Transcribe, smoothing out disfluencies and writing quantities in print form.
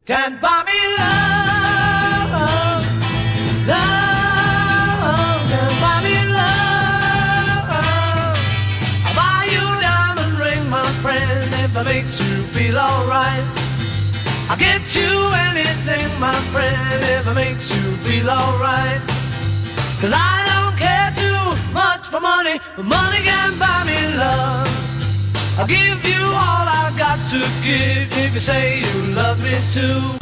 Can't buy me love, love, can't buy me love. I'll buy you a diamond ring, my friend, if it makes you feel alright. I'll get you anything, my friend, if it makes you feel alright. 'Cause I don't care too much for money, but money can't buy me love. I'll give you all I've got to give if you say you love me too.